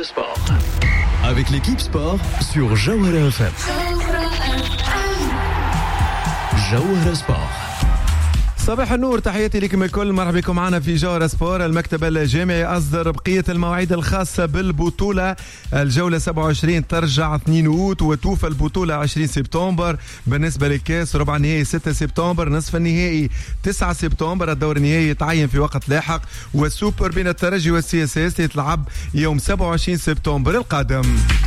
Sport. Avec l'équipe sport sur Jawhara FM. Jawhara Sport. صباح النور، تحياتي لكم الكل، مرحبا بكم معنا في جوهرة سبور. المكتب الجامعي أصدر بقية المواعيد الخاصة بالبطولة. الجولة 27 ترجع 2 أوت وتوفى البطولة 20 سبتمبر. بالنسبة للكاس ربع النهائي 6 سبتمبر، نصف النهائي 9 سبتمبر، الدور النهائي يتعين في وقت لاحق، والسوبر بين الترجي والسي اس اس يتلعب يوم 27 سبتمبر القادم.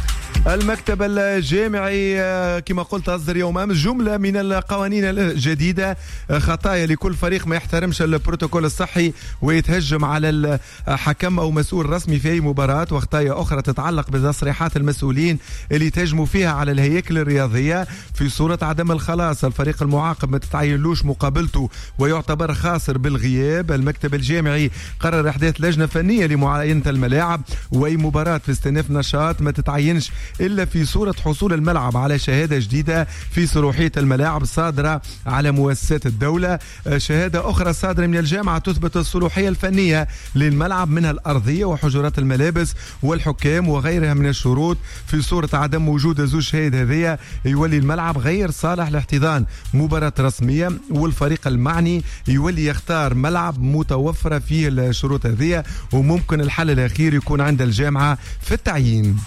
المكتب الجامعي كما قلت أصدر يوم أمس جملة من القوانين الجديدة، خطايا لكل فريق ما يحترمش البروتوكول الصحي ويتهجم على الحكم أو مسؤول رسمي في أي مباراة، وخطايا أخرى تتعلق بتصريحات المسؤولين اللي تهجموا فيها على الهياكل الرياضية في صورة عدم الخلاص. الفريق المعاقب ما تتعينلوش مقابلته ويعتبر خاسر بالغياب. المكتب الجامعي قرر إحداث لجنة فنية لمعاينة الملاعب، وأي مباراة في استئناف نشاط ما تتعينش إلا في صورة حصول الملعب على شهادة جديدة في صلاحية الملاعب صادرة على مؤسسات الدولة. شهادة أخرى صادرة من الجامعة تثبت الصلاحية الفنية للملعب، منها الأرضية وحجرات الملابس والحكام وغيرها من الشروط. في صورة عدم وجود زوج شهاد هذية يولي الملعب غير صالح لاحتضان مباراة رسمية، والفريق المعني يولي يختار ملعب متوفرة فيه الشروط هذية، وممكن الحل الأخير يكون عند الجامعة في التعيين.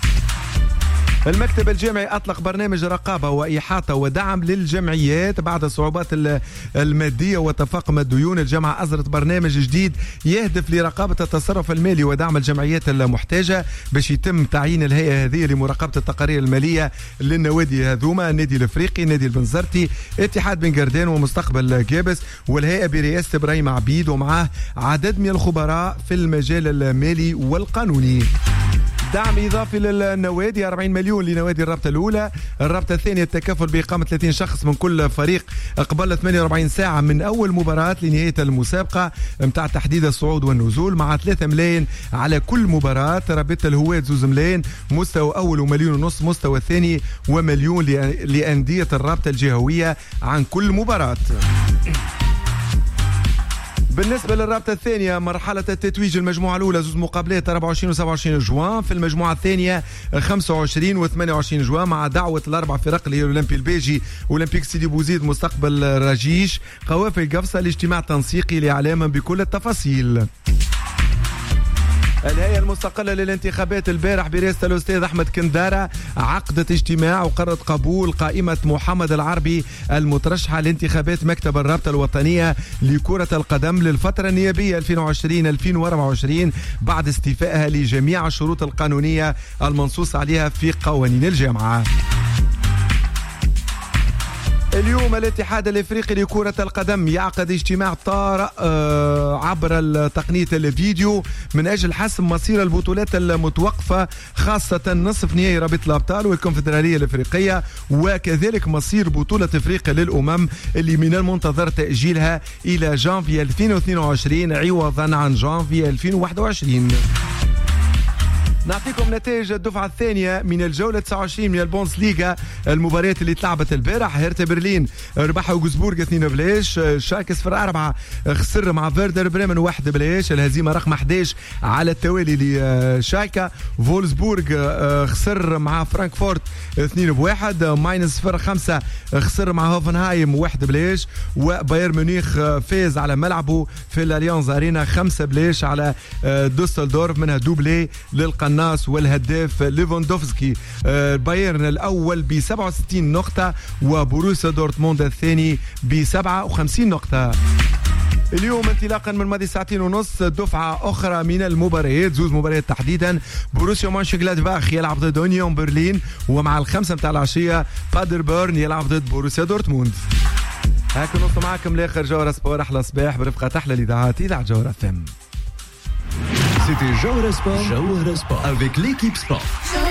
المكتب الجامعي أطلق برنامج رقابة وإحاطة ودعم للجمعيات بعد الصعوبات المادية وتفاقم الديون. الجامعة أصدرت برنامج جديد يهدف لرقابة التصرف المالي ودعم الجمعيات المحتاجة باش يتم تعيين الهيئة هذه لمراقبة التقارير المالية للنوادي هذوما: النادي الأفريقي، النادي البنزرتي، اتحاد بن قردان ومستقبل جابس، والهيئة برئاسة إبراهيم عبيد ومعه عدد من الخبراء في المجال المالي والقانوني. دعم إضافي للنوادي 40 مليون لنوادي الرابطة الأولى. الرابطة الثانية التكفل بإقامة 30 شخص من كل فريق قبل 48 ساعة من أول مباراة لنهاية المسابقة متاع تحديد الصعود والنزول، مع 3 ملايين على كل مباراة. رابطة الهواة 2 ملايين مستوى أول ومليون ونص مستوى ثاني، ومليون لأندية الرابطة الجهوية عن كل مباراة. بالنسبة للرابطة الثانية مرحلة التتويج المجموعة الأولى 2 مقابلات 24 و 27 جوان، في المجموعة الثانية 25 و 28 جوان، مع دعوة الأربع فرق اللي هي الأولمبي البيجي وأولمبيك سيدي بوزيد مستقبل رجيش قوافل قفصة لاجتماع تنسيقي لإعلام بكل التفاصيل. الهيئة المستقلة للانتخابات البارح برئاسة الأستاذ أحمد كندارة عقدت اجتماع وقررت قبول قائمة محمد العربي المترشحة لانتخابات مكتب الرابطة الوطنية لكرة القدم للفترة النيابية 2020-2024 بعد استيفائها لجميع الشروط القانونية المنصوص عليها في قوانين الجامعة. اليوم الاتحاد الافريقي لكرة القدم يعقد اجتماع طارئ عبر تقنية الفيديو من اجل حسم مصير البطولات المتوقفة، خاصة نصف نهائي رابطة الابطال والكونفدرالية الافريقية، وكذلك مصير بطولة افريقيا للامم اللي من المنتظر تأجيلها الى جانفي 2022 عوضا عن جانفي 2021. نعطيكم نتائج الدفعة الثانية من الجولة 29 من البونس ليغا. المباريات اللي تلعبت البارح: هيرتا برلين ربح وجزبورغ 2-0، شالكة 0-4 خسر مع فيردر بريمن 1-0، الهزيمة رقم 11 على التوالي لشالكة. فولسبورغ خسر مع فرانكفورت 2-1، ماينس 0-5 خسر مع هوفنهايم 1-0، وبايرن ميونخ فاز على ملعبه في الاليانز ارينا 5-0 على دوسلدورف، منها دوبلي للقناص والهداف ليفاندوفسكي. بايرن الأول ب 67 نقطة وبروسيا دورتموند الثاني ب 57 نقطة. اليوم انطلاقا من ماضي 2.5 ساعة دفعة أخرى من المباريات، 2 مباريات تحديدا. بروسيا مونشنغلادباخ يلعب ضد أونيون برلين، ومع 5 متاع العشية بادربورن يلعب ضد بروسيا دورتموند. هاك نوصل معكم لاخر جوهرة سبور. أحلى صباح برفقة أحلى الإذاعات إذاعة جوهرة FM. C'était Jawhara Sport avec l'équipe sport.